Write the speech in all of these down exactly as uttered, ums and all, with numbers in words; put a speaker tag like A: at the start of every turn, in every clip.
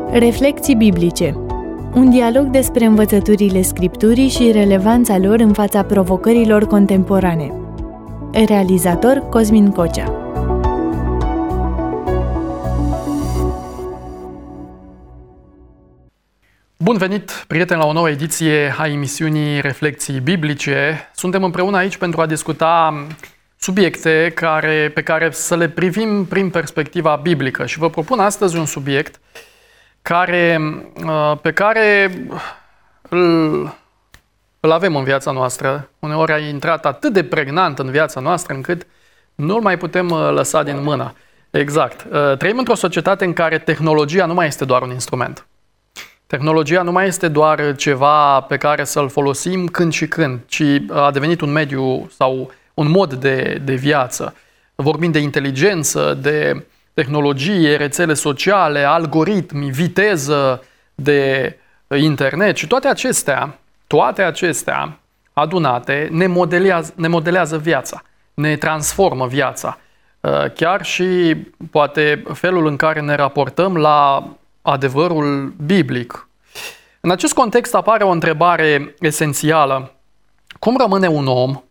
A: Reflecții biblice. Un dialog despre învățăturile Scripturii și relevanța lor în fața provocărilor contemporane. Realizator Cosmin Cocea.
B: Bun venit, prieteni, la o nouă ediție a emisiunii Reflecții biblice. Suntem împreună aici pentru a discuta subiecte care, pe care să le privim prin perspectiva biblică. Și vă propun astăzi un subiect care, pe care îl, îl avem în viața noastră. Uneori a intrat atât de pregnant în viața noastră încât nu-l mai putem lăsa din mână. Exact. Trăim într-o societate în care tehnologia nu mai este doar un instrument. Tehnologia nu mai este doar ceva pe care să-l folosim când și când, ci a devenit un mediu sau un mod de, de viață. Vorbim de inteligență, de tehnologie, rețele sociale, algoritmi, viteză, de internet și toate acestea, toate acestea adunate ne modelează, ne modelează viața, ne transformă viața. Chiar și poate felul în care ne raportăm la adevărul biblic. În acest context apare o întrebare esențială. Cum rămâne un om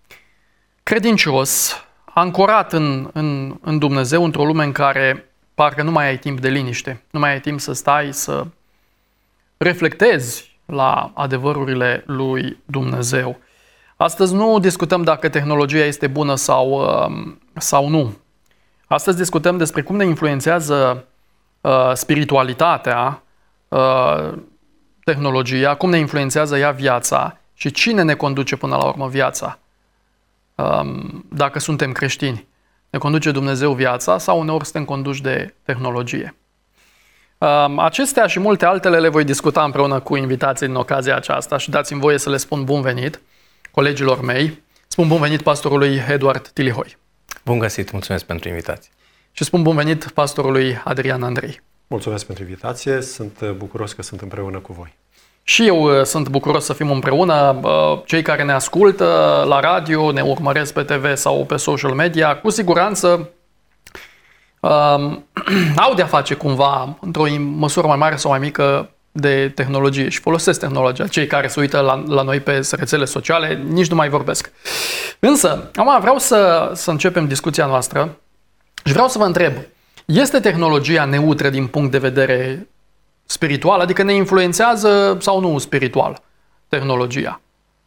B: credincios, ancorat în, în, în Dumnezeu, într-o lume în care parcă nu mai ai timp de liniște, nu mai ai timp să stai, să reflectezi la adevărurile lui Dumnezeu? Astăzi nu discutăm dacă tehnologia este bună sau, sau nu. Astăzi discutăm despre cum ne influențează uh, spiritualitatea, uh, tehnologia, cum ne influențează ea viața și cine ne conduce până la urmă viața. Dacă suntem creștini, ne conduce Dumnezeu viața sau uneori suntem conduși de tehnologie. Acestea și multe altele le voi discuta împreună cu invitații în ocazia aceasta și dați-mi voie să le spun bun venit colegilor mei. Spun bun venit pastorului Eduard Tilihoi.
C: Bun găsit, mulțumesc pentru invitație.
B: Și spun bun venit pastorului Adrian Andrei.
D: Mulțumesc pentru invitație, sunt bucuros că sunt împreună cu voi.
B: Și eu sunt bucuros să fim împreună. Cei care ne ascultă la radio, ne urmăresc pe T V sau pe social media, cu siguranță um, au de-a face cumva, într-o măsură mai mare sau mai mică, de tehnologie și folosesc tehnologia. Cei care se uită la, la noi pe rețele sociale nici nu mai vorbesc. Însă, acum vreau să, să începem discuția noastră și vreau să vă întreb, este tehnologia neutră din punct de vedere spiritual? Adică ne influențează sau nu spiritual tehnologia?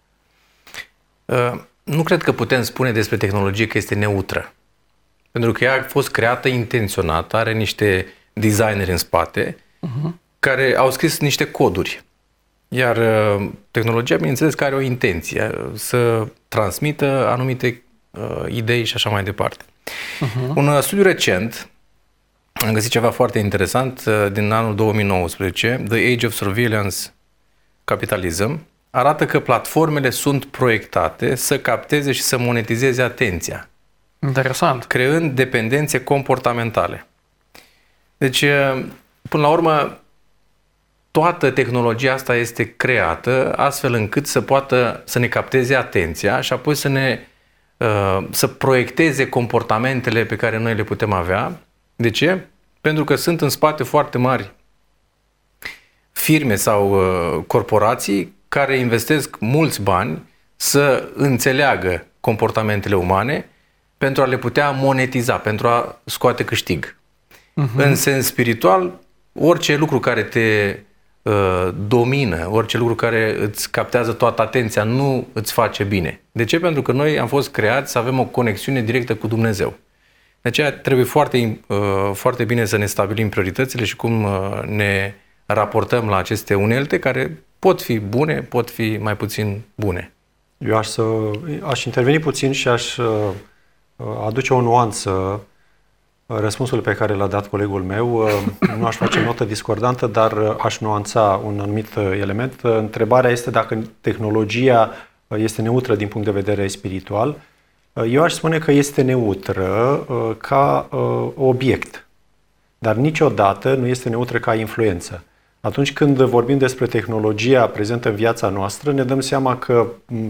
C: Uh, nu cred că putem spune despre tehnologie că este neutră. Pentru că ea a fost creată intenționat, are niște designeri în spate uh-huh. care au scris niște coduri. Iar uh, tehnologia, bineînțeles, că are o intenție să transmită anumite uh, idei și așa mai departe. Uh-huh. Un uh, studiu recent am găsit ceva foarte interesant din anul două mii nouăsprezece, The Age of Surveillance Capitalism, arată că platformele sunt proiectate să capteze și să monetizeze atenția.
B: Interesant.
C: Creând dependențe comportamentale. Deci, până la urmă, toată tehnologia asta este creată astfel încât să poată să ne capteze atenția și apoi să ne să proiecteze comportamentele pe care noi le putem avea. De ce? Pentru că sunt în spate foarte mari firme sau uh, corporații care investesc mulți bani să înțeleagă comportamentele umane pentru a le putea monetiza, pentru a scoate câștig. Uh-huh. În sens spiritual, orice lucru care te uh, domină, orice lucru care îți captează toată atenția, nu îți face bine. De ce? Pentru că noi am fost creați să avem o conexiune directă cu Dumnezeu. De aceea trebuie foarte, foarte bine să ne stabilim prioritățile și cum ne raportăm la aceste unelte care pot fi bune, pot fi mai puțin bune.
D: Eu aș, să, aș interveni puțin și aș aduce o nuanță răspunsul pe care l-a dat colegul meu. Nu aș face notă discordantă, dar aș nuanța un anumit element. Întrebarea este dacă tehnologia este neutră din punct de vedere spiritual. Eu aș spune că este neutră uh, ca uh, obiect, dar niciodată nu este neutră ca influență. Atunci când vorbim despre tehnologia prezentă în viața noastră, ne dăm seama că,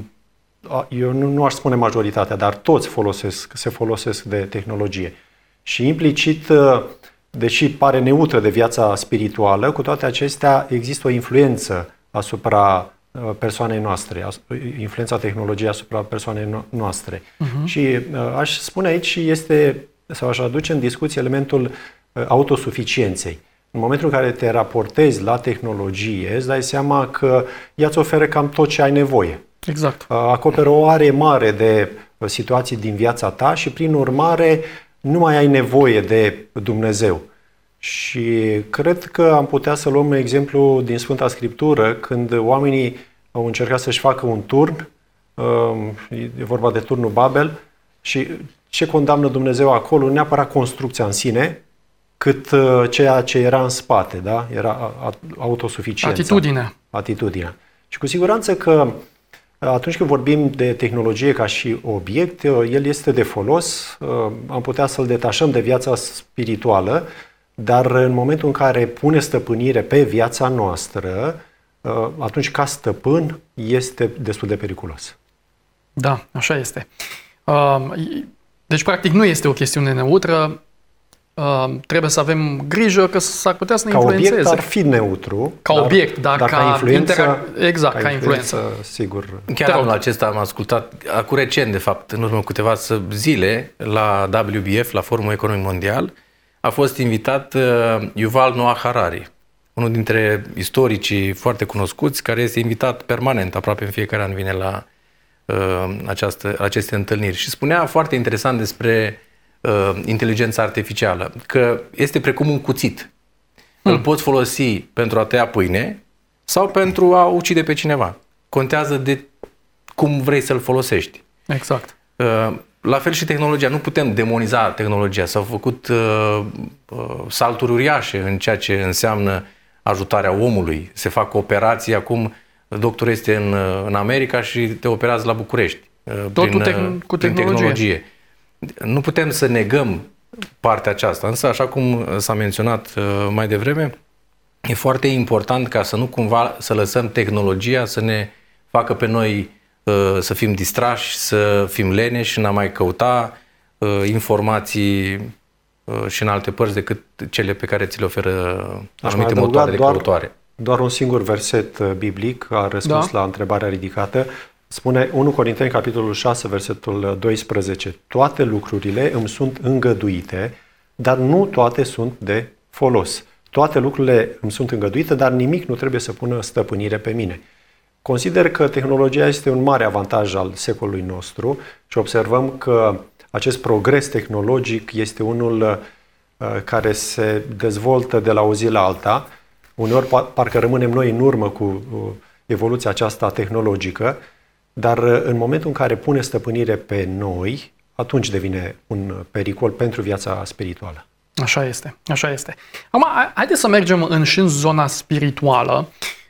D: eu nu, nu aș spune majoritatea, dar toți folosesc, se folosesc de tehnologie. Și implicit deși pare neutră de viața spirituală, cu toate acestea există o influență asupra persoanei noastre, influența tehnologiei asupra persoanei noastre. Uh-huh. Și aș spune aici este, sau aș aduce în discuție elementul autosuficienței. În momentul în care te raportezi la tehnologie, îți dai seama că ea îți oferă cam tot ce ai nevoie.
B: Exact.
D: Acoperă o are mare de situații din viața ta și, prin urmare, nu mai ai nevoie de Dumnezeu. Și cred că am putea să luăm exemplu din Sfânta Scriptură, când oamenii au încercat să-și facă un turn, e vorba de turnul Babel, și ce condamnă Dumnezeu acolo, nu neapărat construcția în sine, cât ceea ce era în spate, da? Era autosuficiența.
B: Atitudinea.
D: Atitudinea. Și cu siguranță că atunci când vorbim de tehnologie ca și obiect, el este de folos, am putea să-l detașăm de viața spirituală, dar în momentul în care pune stăpânire pe viața noastră, atunci ca stăpân este destul de periculos.
B: Da, așa este. Deci, practic, nu este o chestiune neutră. Trebuie să avem grijă că s-ar putea să ne
D: ca
B: influențeze.
D: Ca obiect ar fi neutru.
B: Ca
D: dar,
B: obiect, dar, dar ca, ca influență, interac- exact, ca, ca influență. influență.
D: Sigur.
C: Chiar anul acesta am ascultat, acum recent, de fapt, în urmă câteva zile, la W B F, la Forumul Economic Mondial, a fost invitat Yuval Noah Harari, unul dintre istoricii foarte cunoscuți, care este invitat permanent, aproape în fiecare an vine la uh, această, aceste întâlniri. Și spunea foarte interesant despre uh, inteligența artificială, că este precum un cuțit. Hmm. Îl poți folosi pentru a tăia pâine sau pentru a ucide pe cineva. Contează de cum vrei să-l folosești.
B: Exact.
C: Uh, La fel și tehnologia. Nu putem demoniza tehnologia. S-au făcut uh, uh, salturi uriașe în ceea ce înseamnă ajutarea omului. Se fac operații. Acum doctorul este în, în America și te operează la București. Uh,
B: Totul
C: prin,
B: te- cu tehnologie.
C: tehnologie. Nu putem să negăm partea aceasta. Însă, așa cum s-a menționat uh, mai devreme, e foarte important ca să nu cumva să lăsăm tehnologia să ne facă pe noi să fim distrași, să fim leneși și n-a mai căuta uh, informații uh, și în alte părți decât cele pe care ți le oferă anumite motoare de căutare.
D: Doar un singur verset biblic a răspuns da. la întrebarea ridicată. Spune unu Corinteni, capitolul șase, versetul doisprezece. Toate lucrurile îmi sunt îngăduite, dar nu toate sunt de folos. Toate lucrurile îmi sunt îngăduite, dar nimic nu trebuie să pună stăpânire pe mine. Consider că tehnologia este un mare avantaj al secolului nostru și observăm că acest progres tehnologic este unul care se dezvoltă de la o zi la alta. Uneori parcă rămânem noi în urmă cu evoluția aceasta tehnologică, dar în momentul în care pune stăpânire pe noi, atunci devine un pericol pentru viața spirituală.
B: Așa este, așa este. Acum, haideți să mergem în, și în zona spirituală.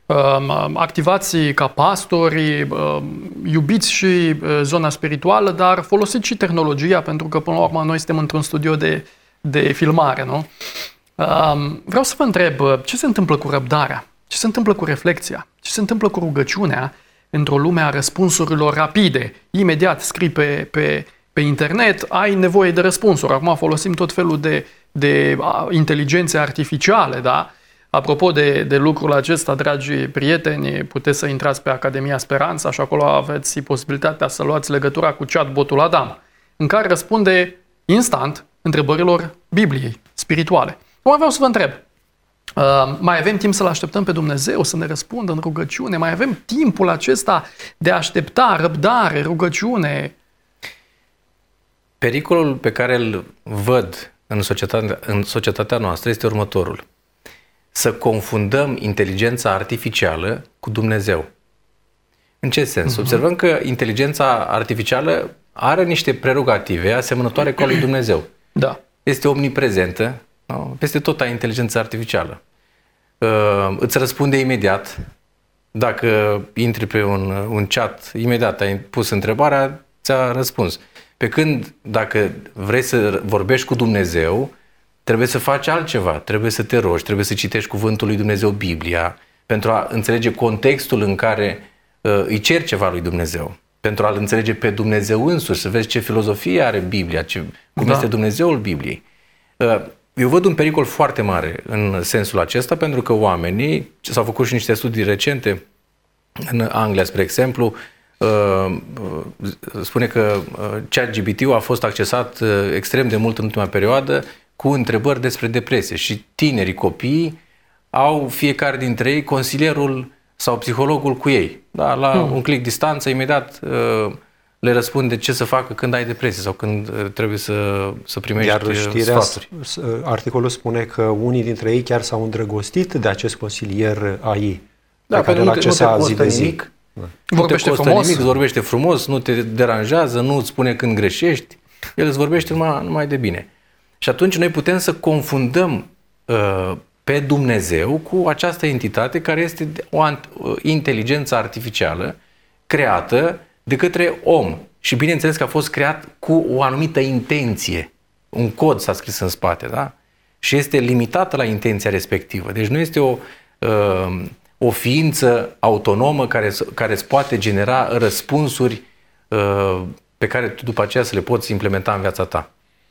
B: Activați ca pastori, iubiți și zona spirituală, dar folosiți și tehnologia, pentru că până la urmă noi suntem într-un studio de, de filmare, nu? Vreau să vă întreb, ce se întâmplă cu răbdarea? Ce se întâmplă cu reflexia? Ce se întâmplă cu rugăciunea într-o lume a răspunsurilor rapide? Imediat scrii pe, pe, pe internet, ai nevoie de răspunsuri. Acum folosim tot felul de, de inteligențe artificiale, da? Apropo de, de lucrul acesta, dragi prieteni, puteți să intrați pe Academia Speranța și acolo aveți posibilitatea să luați legătura cu chatbotul Adam, în care răspunde instant întrebărilor Bibliei spirituale. Acum vreau să vă întreb, uh, mai avem timp să-L așteptăm pe Dumnezeu să ne răspundă în rugăciune? Mai avem timpul acesta de a aștepta, răbdare, rugăciune?
C: Pericolul pe care îl văd în societatea, în societatea noastră este următorul. Să confundăm inteligența artificială cu Dumnezeu. În ce sens? Uh-huh. Observăm că inteligența artificială are niște prerogative asemănătoare cu ale lui Dumnezeu.
B: Da.
C: Este omniprezentă, nu? Peste tot ai inteligența artificială. Uh, îți răspunde imediat. Dacă intri pe un, un chat, imediat ai pus întrebarea, ți-a răspuns. Pe când, dacă vrei să vorbești cu Dumnezeu, trebuie să faci altceva, trebuie să te rogi, trebuie să citești cuvântul lui Dumnezeu, Biblia, pentru a înțelege contextul în care uh, îi ceri ceva lui Dumnezeu, pentru a-L înțelege pe Dumnezeu însuși, să vezi ce filozofie are Biblia, ce, cum da. este Dumnezeul Bibliei. Uh, eu văd un pericol foarte mare în sensul acesta, pentru că oamenii, s-au făcut și niște studii recente, în Anglia, spre exemplu, spune că ChatGPT-ul a fost accesat extrem de mult în ultima perioadă cu întrebări despre depresie și tinerii copii au fiecare dintre ei consilierul sau psihologul cu ei. Da? La hmm. un click distanță, imediat le răspunde ce să facă când ai depresie sau când trebuie să, să primești
D: Iar știrea,
C: sfaturi.
D: Articolul spune că unii dintre ei chiar s-au îndrăgostit de acest consilier A I.
C: Da,
D: pe care
C: nu
D: îl
C: te, nu te
D: accesa zi de zi.
C: nimic. Da.
B: Vorbește
C: nu te costă
B: frumos.
C: nimic, vorbește frumos, nu te deranjează, nu îți spune când greșești, el îți vorbește numai, numai de bine. Și atunci noi putem să confundăm uh, pe Dumnezeu cu această entitate care este o uh, inteligență artificială creată de către om. Și bineînțeles că a fost creat cu o anumită intenție. Un cod s-a scris în spate, da? Și este limitată la intenția respectivă. Deci nu este o... Uh, o ființă autonomă care, care îți poate genera răspunsuri uh, pe care tu după aceea să le poți implementa în viața ta.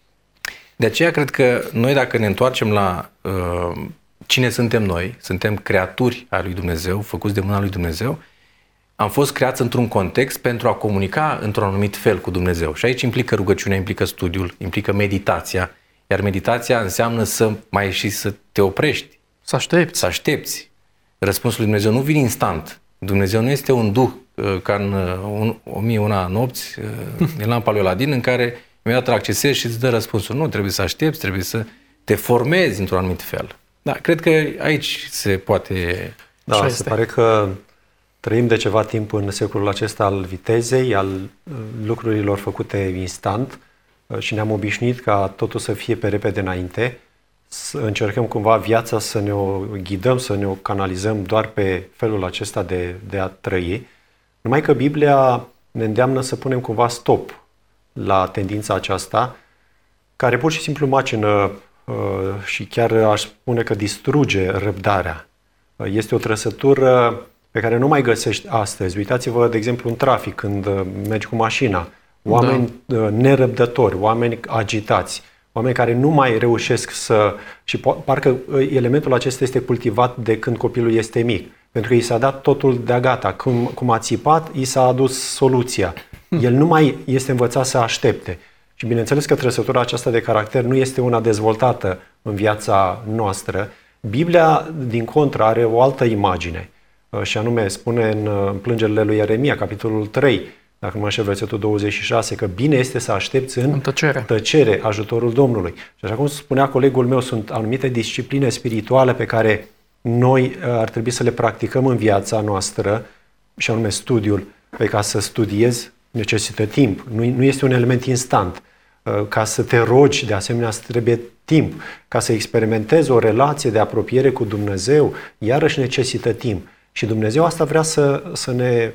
C: De aceea cred că noi, dacă ne întoarcem la uh, cine suntem noi, suntem creaturi ale lui Dumnezeu, făcuți de mâna lui Dumnezeu, am fost creați într-un context pentru a comunica într-un anumit fel cu Dumnezeu. Și aici implică rugăciunea, implică studiul, implică meditația, iar meditația înseamnă să mai și să te oprești.
B: Să aștepți.
C: Să aștepți. Răspunsul lui Dumnezeu nu vine instant. Dumnezeu nu este un duh ca în o mie și una nopți, în lampa lui Aladin, în care imediat îl accesezi și îți dă răspunsul. Nu, trebuie să aștepți, trebuie să te formezi într-un anumit fel. Da, cred că aici se poate...
D: Da, se este. Pare că trăim de ceva timp în secolul acesta al vitezei, al lucrurilor făcute instant și ne-am obișnuit ca totul să fie pe repede înainte. Să încercăm cumva viața să ne o ghidăm, să ne o canalizăm doar pe felul acesta de, de a trăi. Numai că Biblia ne îndeamnă să punem cumva stop la tendința aceasta, care pur și simplu macină uh, și chiar aș spune că distruge răbdarea. Uh, este o trăsătură pe care nu mai găsești astăzi. Uitați-vă, de exemplu, în trafic, când uh, mergi cu mașina. Oameni da. uh, nerăbdători, oameni agitați, oameni care nu mai reușesc să... Și parcă elementul acesta este cultivat de când copilul este mic. Pentru că i s-a dat totul de-a gata. Cum, cum a țipat, i s-a adus soluția. El nu mai este învățat să aștepte. Și bineînțeles că trăsătura aceasta de caracter nu este una dezvoltată în viața noastră. Biblia, din contră, are o altă imagine. Și anume, spune în Plângerile lui Ieremia, capitolul trei, dacă nu mă înșel, versetul douăzeci și șase, că bine este să aștepți în,
B: în tăcere.
D: tăcere ajutorul Domnului. Și așa cum spunea colegul meu, sunt anumite discipline spirituale pe care noi ar trebui să le practicăm în viața noastră, și anume studiul. Pe ca să studiezi necesită timp, nu, nu este un element instant. Ca să te rogi, de asemenea, trebuie timp. Ca să experimentezi o relație de apropiere cu Dumnezeu, iarăși necesită timp. Și Dumnezeu asta vrea să, să ne...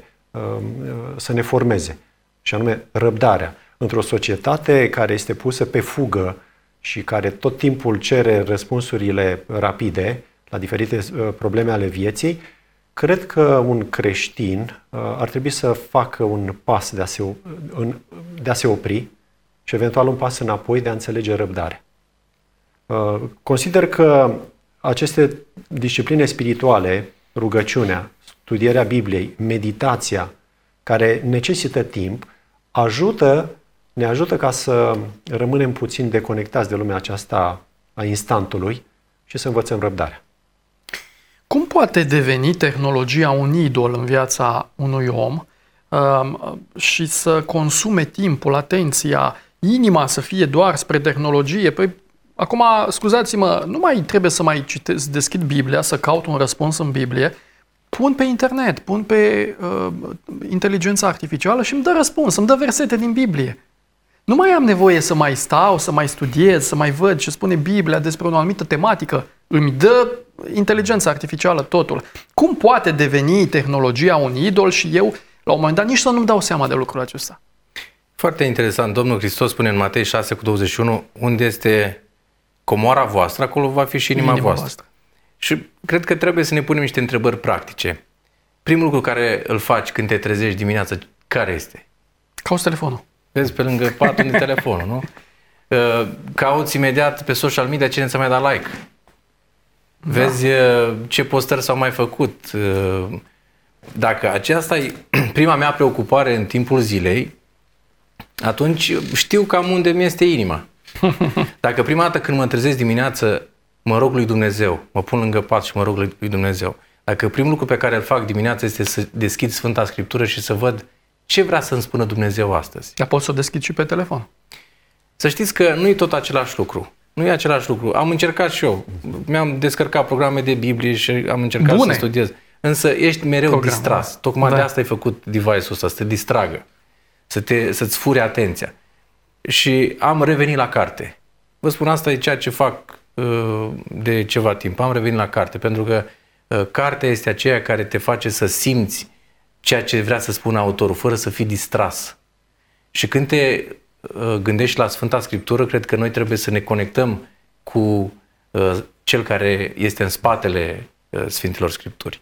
D: să ne formeze, și anume răbdarea. Într-o societate care este pusă pe fugă și care tot timpul cere răspunsurile rapide la diferite probleme ale vieții, cred că un creștin ar trebui să facă un pas de a se, de a se opri și eventual un pas înapoi de a înțelege răbdarea. Consider că aceste discipline spirituale, rugăciunea, studierea Bibliei, meditația, care necesită timp, ajută, ne ajută ca să rămânem puțin deconectați de lumea aceasta a instantului și să învățăm răbdarea.
B: Cum poate deveni tehnologia un idol în viața unui om um, și să consume timpul, atenția, inima să fie doar spre tehnologie? Păi, acum, scuzați-mă, nu mai trebuie să mai citesc, deschid Biblia, să caut un răspuns în Biblie, pun pe internet, pun pe uh, inteligența artificială și îmi dă răspuns, îmi dă versete din Biblie. Nu mai am nevoie să mai stau, să mai studiez, să mai văd ce spune Biblia despre o anumită tematică. Îmi dă inteligența artificială totul. Cum poate deveni tehnologia un idol și eu, la un moment dat, nici să nu-mi dau seama de lucrul acesta?
C: Foarte interesant. Domnul Hristos spune în Matei șase cu douăzeci și unu, unde este comoara voastră, acolo va fi și inima, inima voastră. voastră. Și cred că trebuie să ne punem niște întrebări practice. Primul lucru care îl faci când te trezești dimineața, care este?
B: Cauți telefonul.
C: Vezi pe lângă pat unde telefonul, nu? cauți imediat pe social media cine ți-a mai dat like. Da. Vezi ce postări s-au mai făcut. Dacă aceasta e prima mea preocupare în timpul zilei, atunci știu cam unde mi este inima. Dacă prima dată când mă trezesc dimineață, mă rog lui Dumnezeu, mă pun lângă pat și mă rog lui Dumnezeu. Dacă primul lucru pe care îl fac dimineața este să deschid Sfânta Scriptură și să văd ce vrea să-mi spună Dumnezeu astăzi.
B: Dar poți să o deschid și pe telefon.
C: Să știți că nu e tot același lucru. Nu e același lucru. Am încercat și eu. Mi-am descărcat programe de Biblie și am încercat Bune. să studiez. Însă ești mereu Program, distras. Da. Tocmai da. de asta ai făcut device-ul ăsta, să te distragă, să te, să-ți fure atenția. Și am revenit la carte. Vă spun, asta e ceea ce fac uh, de ceva timp. Am revenit la carte, pentru că uh, cartea este aceea care te face să simți ceea ce vrea să spună autorul, fără să fii distras. Și când te uh, gândești la Sfânta Scriptură, cred că noi trebuie să ne conectăm cu uh, cel care este în spatele uh, Sfintelor Scripturi.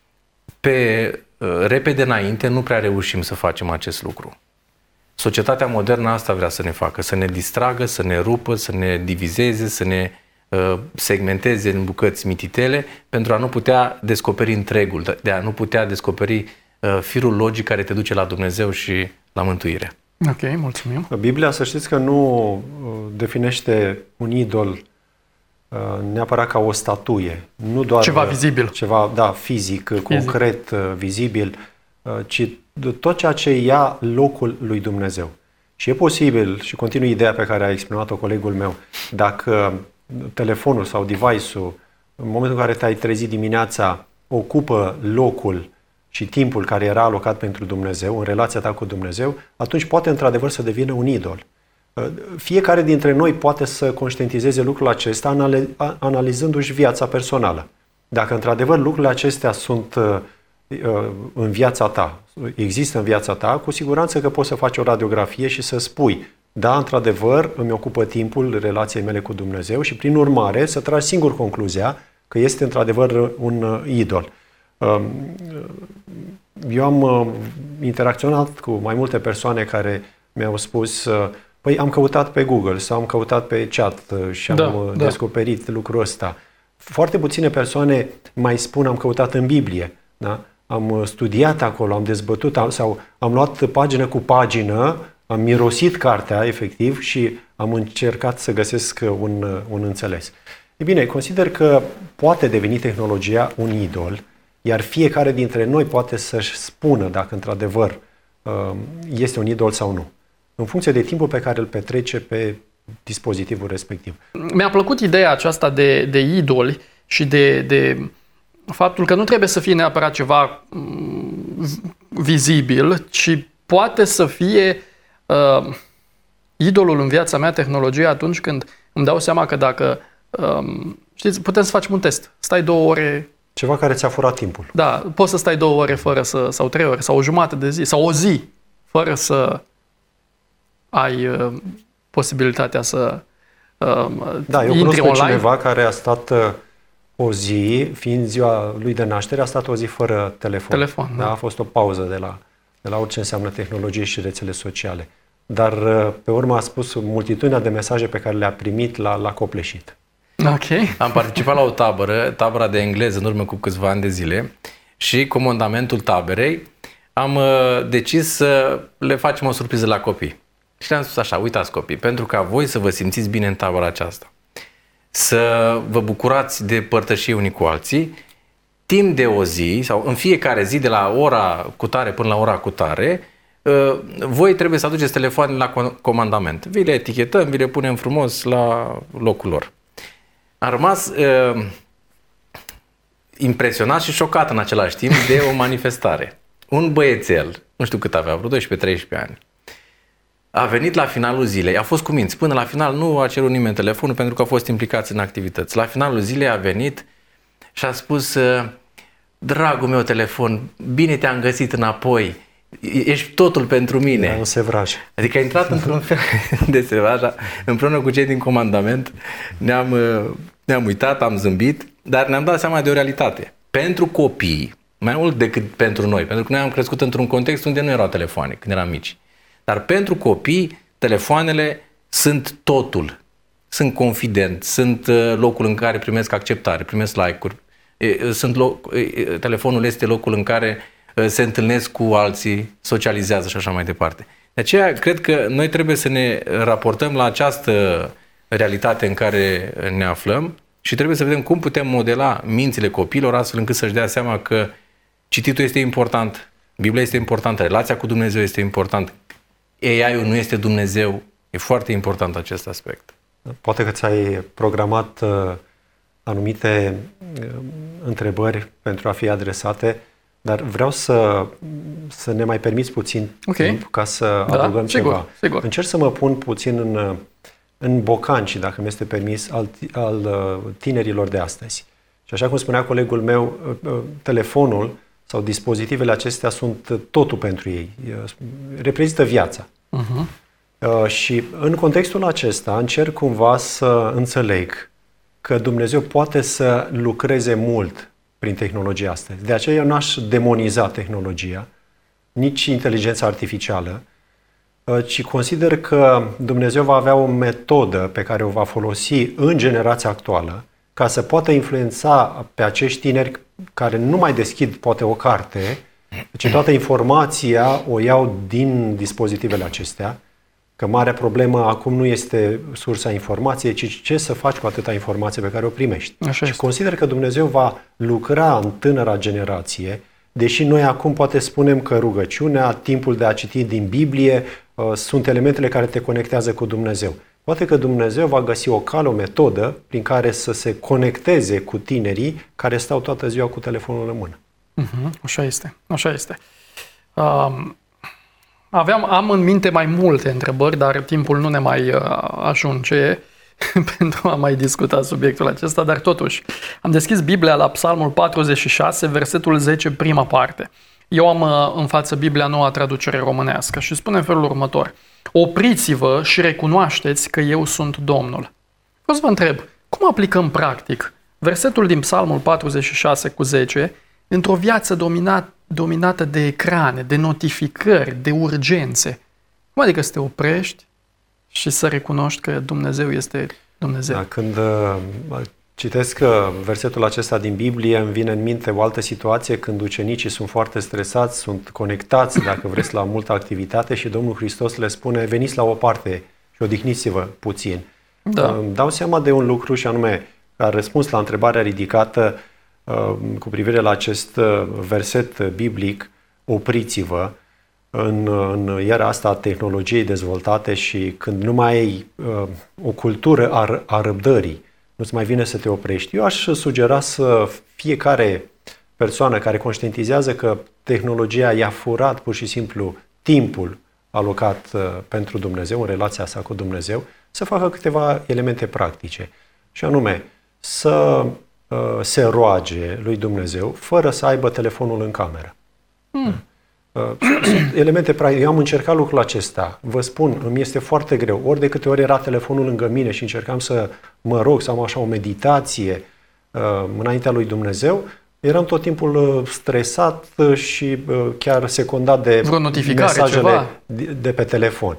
C: Pe uh, repede înainte nu prea reușim să facem acest lucru. Societatea modernă asta vrea să ne facă, să ne distragă, să ne rupă, să ne divizeze, să ne uh, segmenteze în bucăți mititele pentru a nu putea descoperi întregul, de a nu putea descoperi uh, firul logic care te duce la Dumnezeu și la mântuire.
B: Ok, mulțumim.
D: Biblia, să știți că nu uh, definește un idol uh, neapărat ca o statuie. Nu doar
B: ceva vizibil.
D: Ceva, da, fizic, fizic. concret, uh, vizibil, uh, ci tot ceea ce ia locul lui Dumnezeu. Și e posibil, și continui ideea pe care a exprimat-o colegul meu, dacă telefonul sau device-ul, în momentul în care te-ai trezit dimineața, ocupă locul și timpul care era alocat pentru Dumnezeu, în relația ta cu Dumnezeu, atunci poate într-adevăr să devină un idol. Fiecare dintre noi poate să conștientizeze lucrul acesta analizându-și viața personală. Dacă într-adevăr lucrurile acestea sunt în viața ta, există în viața ta, cu siguranță că poți să faci o radiografie și să spui, da, într-adevăr, îmi ocupă timpul relației mele cu Dumnezeu și, prin urmare, să tragi singur concluzia că este într-adevăr un idol. Eu am interacționat cu mai multe persoane care mi-au spus, păi am căutat pe Google sau am căutat pe chat și am
B: da,
D: descoperit da. lucrul ăsta. Foarte puține persoane mai spun, am căutat în Biblie, da? Am studiat acolo, am dezbătut sau am luat pagină cu pagină, am mirosit cartea, efectiv, și am încercat să găsesc un, un înțeles. E bine, consider că poate deveni tehnologia un idol, iar fiecare dintre noi poate să-și spună dacă într-adevăr este un idol sau nu, în funcție de timpul pe care îl petrece pe dispozitivul respectiv.
B: Mi-a plăcut ideea aceasta de, de idoli și de... de... faptul că nu trebuie să fie neapărat ceva vizibil, ci poate să fie uh, idolul în viața mea, tehnologia, atunci când îmi dau seama că dacă, um, știți, putem să facem un test. Stai două ore...
D: Ceva care ți-a furat timpul.
B: Da, poți să stai două ore fără să, sau trei ore, sau o jumătate de zi, sau o zi, fără să ai uh, posibilitatea să uh,
D: da, eu cunosc pe cineva care a stat... Uh, o zi, fiind ziua lui de naștere, a stat o zi fără telefon.
B: Telefon,
D: da?
B: Da.
D: A fost o pauză de la, de la orice înseamnă tehnologie și rețele sociale. Dar, pe urmă, a spus multitudinea de mesaje pe care le-a primit, la, la copleșit.
B: Ok.
C: Am participat la o tabără, tabăra de engleză, în urmă cu câțiva ani de zile, și comandamentul taberei am uh, decis să le facem o surpriză la copii. Și le-am spus așa, uitați copii, pentru ca voi să vă simțiți bine în tabăra aceasta, să vă bucurați de părtășie unii cu alții, timp de o zi, sau în fiecare zi, de la ora cutare până la ora cutare, voi trebuie să aduceți telefoanele la comandament. Vi le etichetăm, vi le punem frumos la locul lor. Am rămas uh, impresionat și șocat în același timp de o manifestare. Un băiețel, nu știu cât avea, vreo doisprezece treisprezece ani, a venit la finalul zilei, a fost cu minți. Până la final nu a cerut nimeni telefonul pentru că au fost implicați în activități. La finalul zilei a venit și a spus, dragul meu telefon, bine te-am găsit înapoi, ești totul pentru mine.
D: Da, un sevraj.
C: Adică a intrat într-un fel de sevraj, împreună cu cei din comandament, ne-am, ne-am uitat, am zâmbit, dar ne-am dat seama de o realitate. Pentru copii, mai mult decât pentru noi, pentru că noi am crescut într-un context unde nu erau telefoane când eram mici. Dar pentru copii, telefoanele sunt totul. Sunt confident, sunt locul în care primesc acceptare, primesc like-uri. Sunt loc, telefonul este locul în care se întâlnesc cu alții, socializează și așa mai departe. De aceea, cred că noi trebuie să ne raportăm la această realitate în care ne aflăm și trebuie să vedem cum putem modela mințile copiilor astfel încât să-și dea seama că cititul este important, Biblia este importantă, relația cu Dumnezeu este important, A I-ul nu este Dumnezeu, e foarte important acest aspect.
D: Poate că ți-ai programat uh, anumite uh, întrebări pentru a fi adresate, dar vreau să, să ne mai permiți puțin okay. timp ca să da, adăugăm
B: sigur,
D: ceva.
B: Sigur.
D: Încerc să mă pun puțin în, în bocanci, dacă mi este permis, al, al tinerilor de astăzi. Și așa cum spunea colegul meu, telefonul sau dispozitivele acestea sunt totul pentru ei. Reprezintă viața. Uh-huh. Și în contextul acesta încerc cumva să înțeleg că Dumnezeu poate să lucreze mult prin tehnologia asta. De aceea eu n-aș demoniza tehnologia, nici inteligența artificială, ci consider că Dumnezeu va avea o metodă pe care o va folosi în generația actuală ca să poată influența pe acești tineri care nu mai deschid poate o carte, ci toată informația o iau din dispozitivele acestea, că marea problemă acum nu este sursa informației, ci ce să faci cu atâta informație pe care o primești.
B: Așa
D: și consider că Dumnezeu va lucra în tânăra generație, deși noi acum poate spunem că rugăciunea, timpul de a citi din Biblie, uh, sunt elementele care te conectează cu Dumnezeu. Poate că Dumnezeu va găsi o cale, o metodă prin care să se conecteze cu tinerii care stau toată ziua cu telefonul în mână.
B: Uh-huh. Așa este, așa este. Um... Aveam, am în minte mai multe întrebări, dar timpul nu ne mai uh, ajunge pentru a mai discuta subiectul acesta, dar totuși am deschis Biblia la Psalmul patruzeci și șase, versetul zece, prima parte. Eu am uh, în față Biblia Noua Traducere Românească și spune în felul următor: opriți-vă și recunoașteți că eu sunt Domnul. Vreau să vă întreb, cum aplicăm practic versetul din Psalmul patruzeci și șase cu zece într-o viață dominată dominată de ecrane, de notificări, de urgențe? Cum adică să te oprești și să recunoști că Dumnezeu este Dumnezeu?
D: Da, când uh, citesc uh, versetul acesta din Biblie, îmi vine în minte o altă situație când ucenicii sunt foarte stresați, sunt conectați, dacă vreți, la multă activitate și Domnul Hristos le spune: veniți la o parte și odihniți-vă puțin.
B: Da.
D: Îmi dau seama de un lucru și anume, ca răspuns la întrebarea ridicată cu privire la acest verset biblic, opriți-vă, în, în era asta a tehnologiei dezvoltate și când nu mai ai uh, o cultură a, a răbdării, nu-ți mai vine să te oprești. Eu aș sugera să fiecare persoană care conștientizează că tehnologia i-a furat pur și simplu timpul alocat uh, pentru Dumnezeu, în relația sa cu Dumnezeu, să facă câteva elemente practice. Și anume, să se roage lui Dumnezeu fără să aibă telefonul în cameră. Mm. Sunt elemente practice. Eu am încercat lucrul acesta. Vă spun, îmi este foarte greu. Ori de câte ori era telefonul lângă mine și încercam să mă rog, să am așa o meditație înaintea lui Dumnezeu, eram tot timpul stresat și chiar secundat de mesajele
B: ceva?
D: de pe telefon.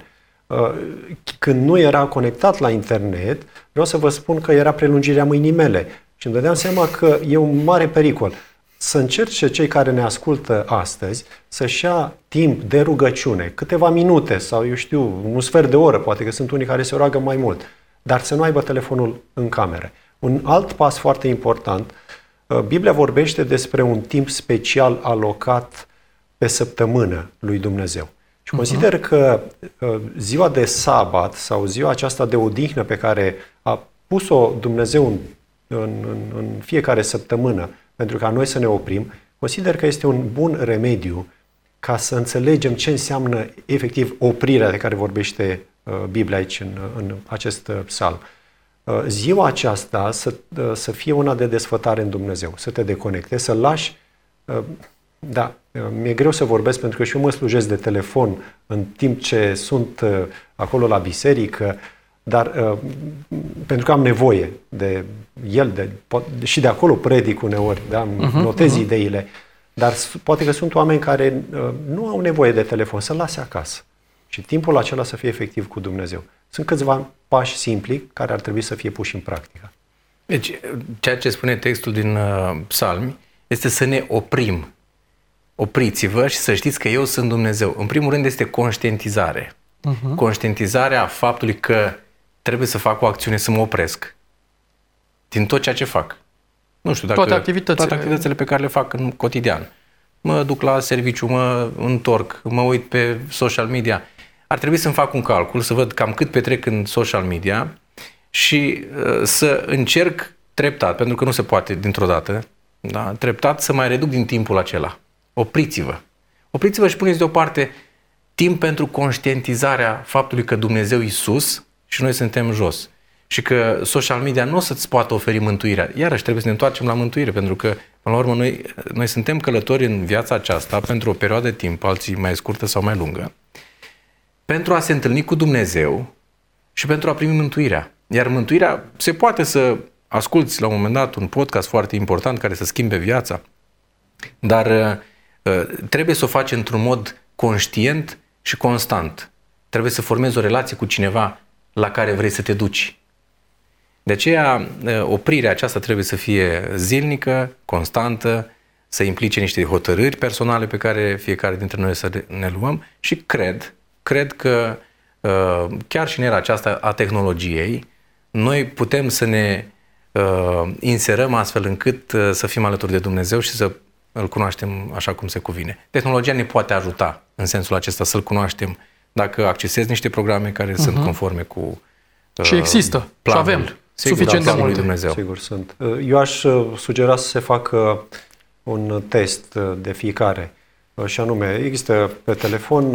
D: Când nu era conectat la internet, vreau să vă spun că era prelungirea mâinii mele. Și îmi dădeam seama că e un mare pericol. Să încerce cei care ne ascultă astăzi să-și ia timp de rugăciune, câteva minute sau, eu știu, un sfert de oră, poate că sunt unii care se roagă mai mult, dar să nu aibă telefonul în cameră. Un alt pas foarte important, Biblia vorbește despre un timp special alocat pe săptămână lui Dumnezeu. Și consider că ziua de sabat sau ziua aceasta de odihnă pe care a pus-o Dumnezeu în În, în, în fiecare săptămână, pentru ca noi să ne oprim, consider că este un bun remediu ca să înțelegem ce înseamnă efectiv oprirea de care vorbește uh, Biblia aici în, în acest uh, psalm. Uh, ziua aceasta să, uh, să fie una de desfătare în Dumnezeu, să te deconectezi, să lași... Uh, da, uh, mi-e greu să vorbesc pentru că și eu mă slujesc de telefon în timp ce sunt uh, acolo la biserică, dar uh, pentru că am nevoie de el, de, și de acolo predic uneori, da? uh-huh, notez uh-huh. ideile, dar poate că sunt oameni care uh, nu au nevoie de telefon, să-l lase acasă. și timpul acela să fie efectiv cu Dumnezeu. Sunt câțiva pași simpli care ar trebui să fie puși în practică.
C: Deci, ceea ce spune textul din uh, Psalmi este să ne oprim. Opriți-vă și să știți că eu sunt Dumnezeu. În primul rând este conștientizare. Uh-huh. Conștientizarea faptului că trebuie să fac o acțiune, să mă opresc din tot ceea ce fac. Nu știu dacă...
B: Toate activitățile.
C: Toate activitățile pe care le fac în cotidian. Mă duc la serviciu, mă întorc, mă uit pe social media. Ar trebui să-mi fac un calcul, să văd cam cât petrec în social media și uh, să încerc treptat, pentru că nu se poate dintr-o dată, da? Treptat să mai reduc din timpul acela. Opriți-vă. Opriți-vă și puneți deoparte timp pentru conștientizarea faptului că Dumnezeu e sus și noi suntem jos. Și că social media nu o să-ți poată oferi mântuirea. Iarăși trebuie să ne întoarcem la mântuire, pentru că, până la urmă, noi, noi suntem călători în viața aceasta pentru o perioadă de timp, alții mai scurtă sau mai lungă, pentru a se întâlni cu Dumnezeu și pentru a primi mântuirea. Iar mântuirea se poate să asculți la un moment dat un podcast foarte important care să schimbe viața, dar trebuie să o faci într-un mod conștient și constant. Trebuie să formezi o relație cu cineva la care vrei să te duci. De aceea, oprirea aceasta trebuie să fie zilnică, constantă, să implice niște hotărâri personale pe care fiecare dintre noi să ne luăm și cred, cred că chiar și în era aceasta a tehnologiei, noi putem să ne inserăm astfel încât să fim alături de Dumnezeu și să îl cunoaștem așa cum se cuvine. Tehnologia ne poate ajuta în sensul acesta să-l cunoaștem dacă accesezi niște programe care uh-huh. sunt conforme cu uh,
B: și există
C: planul.
B: Și avem
C: Sigur,
B: suficient de
C: multe.
B: Dumnezeu.
D: Sigur, sunt. Eu aș sugera să se facă un test de fiecare. Și anume, există pe telefon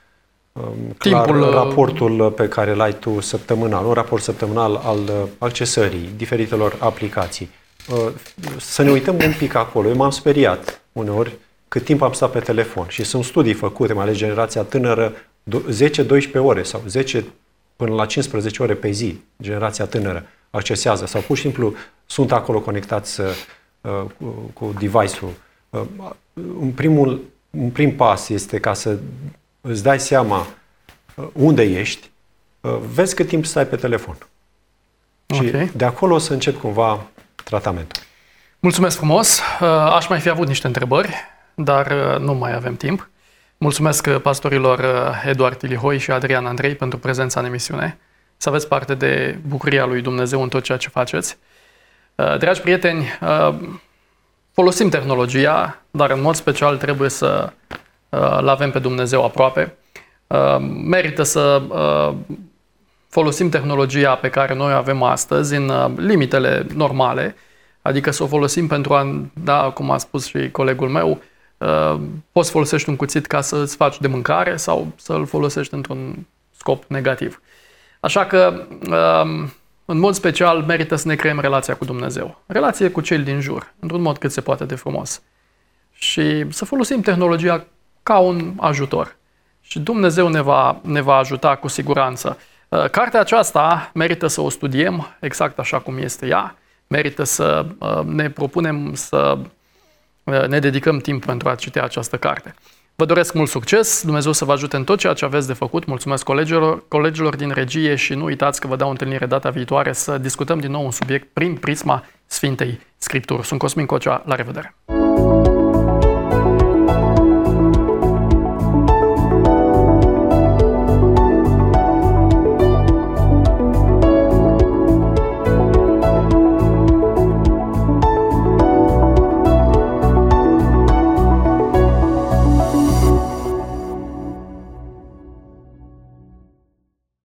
D: clar
B: Timpul,
D: raportul pe care îl ai tu săptămânal, un raport săptămânal al accesării diferitelor aplicații. Să ne uităm un pic acolo. Eu m-am speriat uneori cât timp am stat pe telefon și sunt studii făcute, mai ales generația tânără, zece doisprezece ore sau zece până la cincisprezece ore pe zi, generația tânără accesează sau pur și simplu sunt acolo conectați uh, cu, cu device-ul. Uh, un, primul, un prim pas este ca să îți dai seama uh, unde ești, uh, vezi cât timp stai pe telefon. Okay. Și de acolo o să încep cumva tratamentul.
B: Mulțumesc frumos! Uh, aș mai fi avut niște întrebări, dar uh, nu mai avem timp. Mulțumesc pastorilor Eduard Tilihoi și Adrian Andrei pentru prezența în emisiune. Să aveți parte de bucuria lui Dumnezeu în tot ceea ce faceți. Dragi prieteni, folosim tehnologia, dar în mod special trebuie să l avem pe Dumnezeu aproape. Merită să folosim tehnologia pe care noi o avem astăzi în limitele normale, adică să o folosim pentru a, da, cum a spus și colegul meu, poți să folosești un cuțit ca să îți faci de mâncare sau să-l folosești într-un scop negativ. Așa că, în mod special, merită să ne creăm relația cu Dumnezeu. Relație cu cei din jur, într-un mod cât se poate de frumos. Și să folosim tehnologia ca un ajutor. Și Dumnezeu ne va, ne va ajuta cu siguranță. Cartea aceasta merită să o studiem exact așa cum este ea. Merită să ne propunem să ne dedicăm timp pentru a citi această carte. Vă doresc mult succes, Dumnezeu să vă ajute în tot ceea ce aveți de făcut. Mulțumesc colegilor, colegilor din regie și nu uitați că vă dau întâlnire data viitoare să discutăm din nou un subiect prin prisma Sfintei Scripturi. Sunt Cosmin Cocea, la revedere!